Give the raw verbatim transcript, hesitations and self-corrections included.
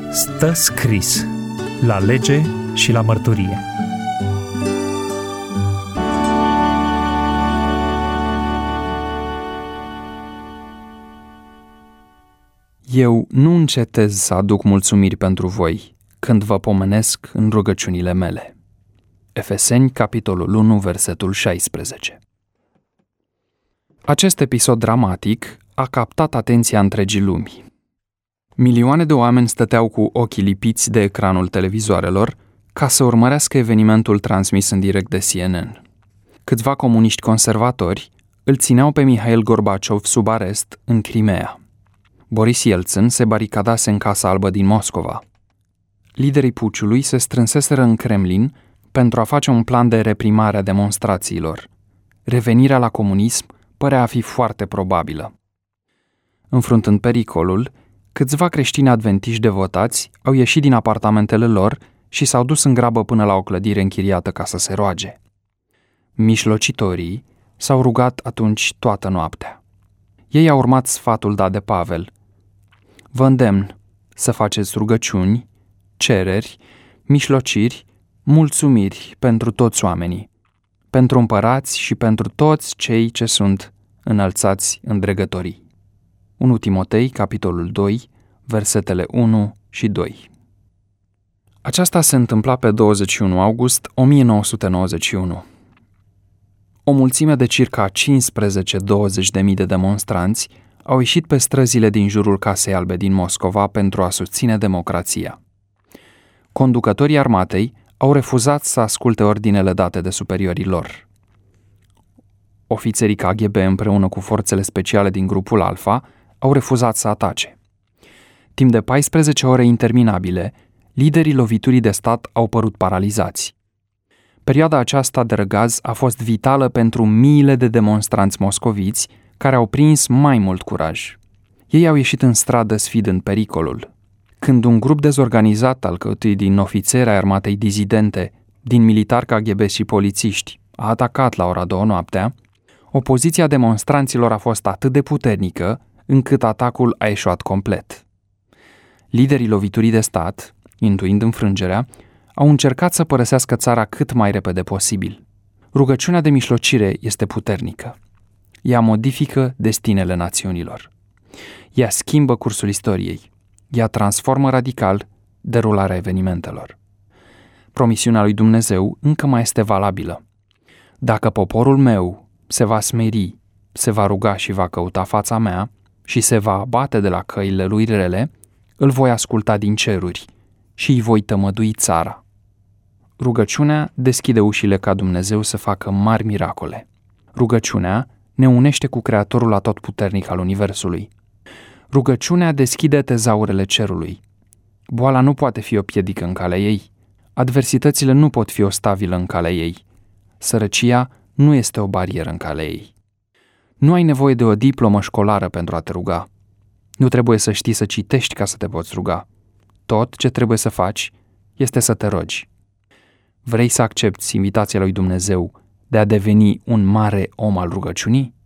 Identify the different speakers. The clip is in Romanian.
Speaker 1: Stă scris la lege și la mărturie.
Speaker 2: Eu nu încetez să aduc mulțumiri pentru voi când vă pomenesc în rugăciunile mele. Efeseni, capitolul unu, versetul șaisprezece. Acest episod dramatic a captat atenția întregii lumi. Milioane de oameni stăteau cu ochii lipiți de ecranul televizoarelor ca să urmărească evenimentul transmis în direct de C N N. Câțiva comuniști conservatori îl țineau pe Mihail Gorbaciov sub arest în Crimea. Boris Yeltsin se baricadase în Casa Albă din Moscova. Liderii puciului se strânseseră în Kremlin pentru a face un plan de reprimare a demonstrațiilor. Revenirea la comunism părea a fi foarte probabilă. Înfruntând pericolul, câțiva creștini adventiști devotați au ieșit din apartamentele lor și s-au dus în grabă până la o clădire închiriată ca să se roage. Mișlocitorii s-au rugat atunci toată noaptea. Ei au urmat sfatul dat de Pavel. Vă îndemn să faceți rugăciuni, cereri, mișlociri, mulțumiri pentru toți oamenii, pentru împărați și pentru toți cei ce sunt înălțați în dregătorii. unu Timotei, capitolul doi, versetele unu și doi. Aceasta se întâmpla pe douăzeci și unu august o mie nouă sute nouăzeci și unu. O mulțime de circa cincisprezece douăzeci de mii de demonstranți au ieșit pe străzile din jurul Casei Albe din Moscova pentru a susține democrația. Conducătorii armatei au refuzat să asculte ordinele date de superiorii lor. Ofițerii K G B împreună cu forțele speciale din grupul Alfa au refuzat să atace. Timp de paisprezece ore interminabile, liderii loviturii de stat au părut paralizați. Perioada aceasta de răgaz a fost vitală pentru miile de demonstranți moscoviți care au prins mai mult curaj. Ei au ieșit în stradă sfidând pericolul. Când un grup dezorganizat alcătuit din ofițeri ai armatei dizidente, din militari K G B și polițiști, a atacat la ora două noaptea, opoziția demonstranților a fost atât de puternică încât atacul a eșuat complet. Liderii loviturii de stat, intuind înfrângerea, au încercat să părăsească țara cât mai repede posibil. Rugăciunea de mișlocire este puternică. Ea modifică destinele națiunilor. Ea schimbă cursul istoriei. Ea transformă radical derularea evenimentelor. Promisiunea lui Dumnezeu încă mai este valabilă. Dacă poporul meu se va smeri, se va ruga și va căuta fața mea și se va abate de la căile lui rele, îl voi asculta din ceruri și îi voi tămădui țara. Rugăciunea deschide ușile ca Dumnezeu să facă mari miracole. Rugăciunea ne unește cu Creatorul atotputernic al Universului. Rugăciunea deschide tezaurele cerului. Boala nu poate fi o piedică în calea ei. Adversitățile nu pot fi o stabilă în calea ei. Sărăcia nu este o barieră în calea ei. Nu ai nevoie de o diplomă școlară pentru a te ruga. Nu trebuie să știi să citești ca să te poți ruga. Tot ce trebuie să faci este să te rogi. Vrei să accepți invitația lui Dumnezeu de a deveni un mare om al rugăciunii?